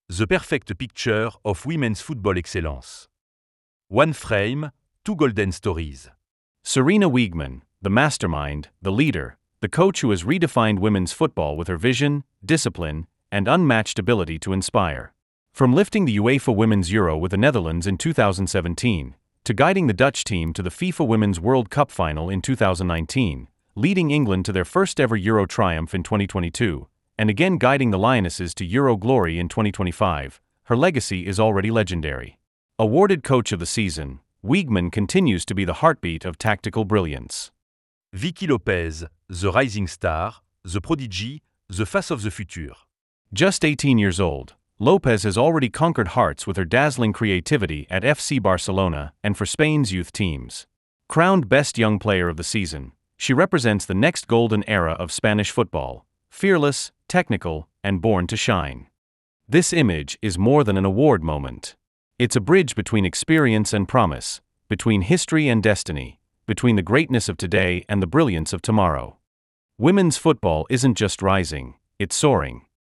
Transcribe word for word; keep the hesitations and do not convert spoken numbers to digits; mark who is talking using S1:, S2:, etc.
S1: The perfect picture of women's football excellence. One frame, two golden stories.
S2: Sarina Wiegman, the mastermind, the leader, the coach who has redefined women's football with her vision, discipline, and unmatched ability to inspire. From lifting the UEFA Women's Euro with the Netherlands in two thousand seventeen, to guiding the Dutch team to the FIFA Women's World Cup final in two thousand nineteen, leading England to their first-ever Euro triumph in twenty twenty-two, and again guiding the Lionesses to Euro glory in twenty twenty-five, her legacy is already legendary. Awarded Coach of the Season, Wiegman continues to be the heartbeat of tactical brilliance.
S1: Vicky Lopez, the rising star, the prodigy, the face of the future.
S2: Just eighteen years old, Lopez has already conquered hearts with her dazzling creativity at F C Barcelona and for Spain's youth teams. Crowned Best Young Player of the Season, she represents the next golden era of Spanish football, fearless, technical, and born to shine. This image is more than an award moment. It's a bridge between experience and promise, between history and destiny, between the greatness of today and the brilliance of tomorrow. Women's football isn't just rising, it's soaring.